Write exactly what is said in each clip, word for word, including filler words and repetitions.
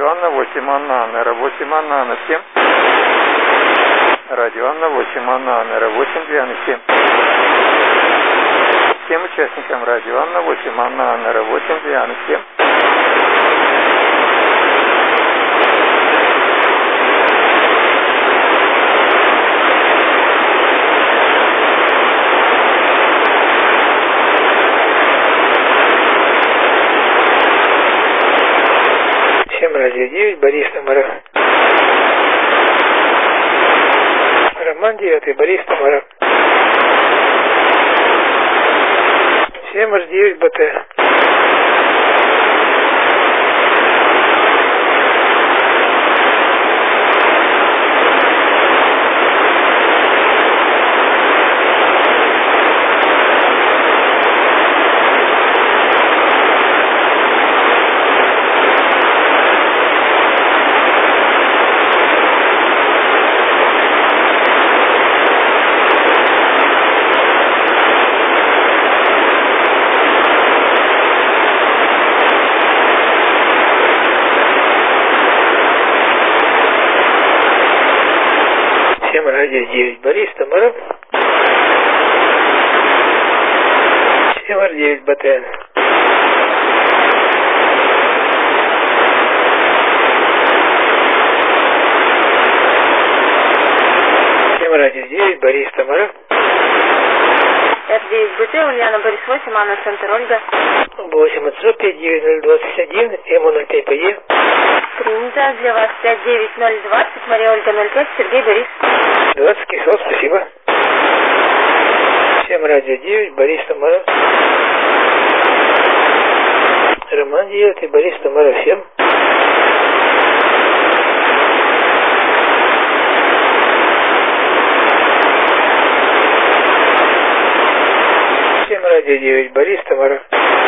Радио Анна восемь, Анна Анна, восемь, Анна Анна семь. Радио Анна восемь, Анна Анна восемь, Диана семь. Всем участникам Радио Анна восемь, Анна Анна восемь, Диана семь. Радио девять, Борис Тамара. Роман девятый, Борис Тамара. семь аш девять, БТ. Радио девять, Борис Тамара. семь аш девять, БТ. семь радио девять, Борис Тамара. эр девять, БТ, Ульяна, Борис восемь, Анна, Центр, Ольга. восемь отцов, пять девять ноль двадцать один, М ноль пять ПЕ. Принято. Для вас пять девять ноль двадцать, Мария Ольга ноль пять, Сергей Борис. двадцать кисел, спасибо. семь радио девять, Борис Тамара. Роман девятый, Борис Тамара семь. семь радио девять, Борис Тамара.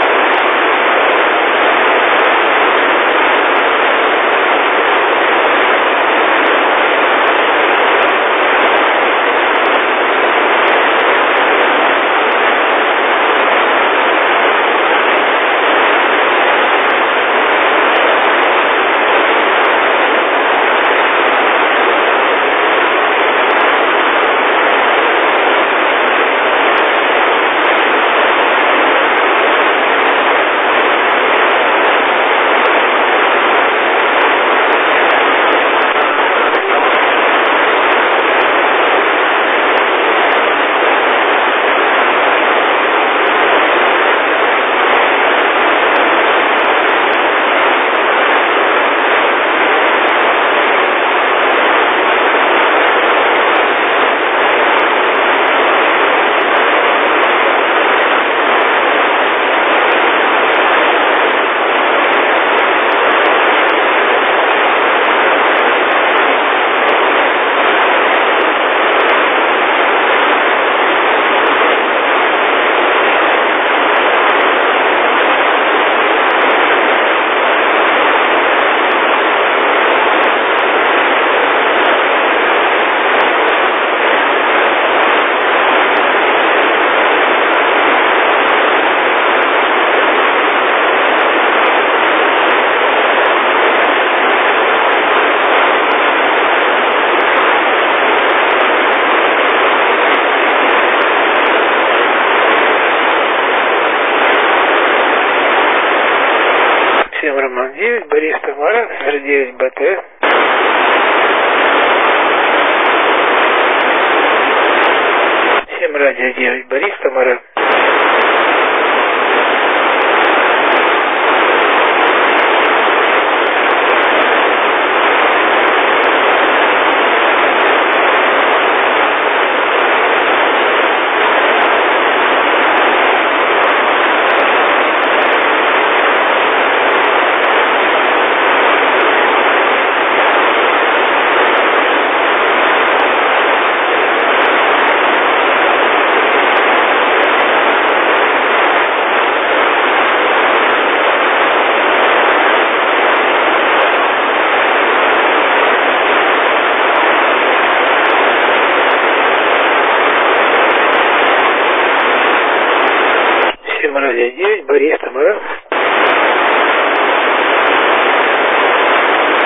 Роман девять, Борис Тамара, эр девять, БТ. семь радио девять, Борис Тамара. радио девять, Борис Тамара.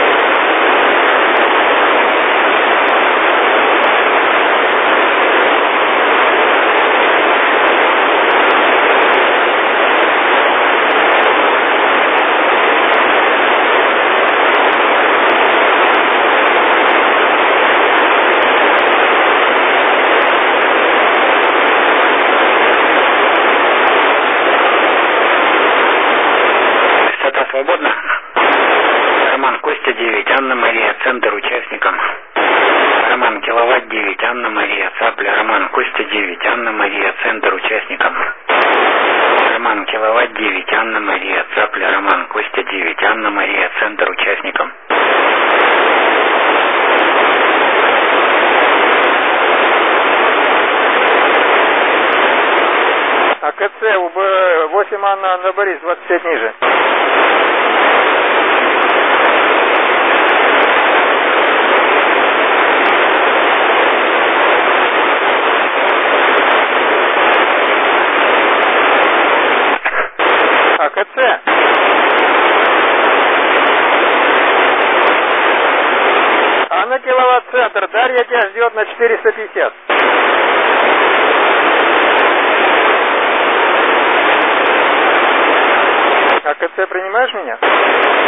свободно? Роман Костя девять, Анна Мария, центр участникам. Роман Киловатт девять, Анна Мария, Цапля. Роман Костя девять, Анна Мария, центр участникам. Роман Киловатт девять, Анна Мария, Цапля. Роман Костя девять, Анна Мария, центр участникам. АКЦ УБ восемь Анна, Анна Борис, двадцать пять ниже. АКЦ. Анна Киловатт центр, Дарья тебя ждет на четыреста пятьдесят. АКЦ, принимаешь меня?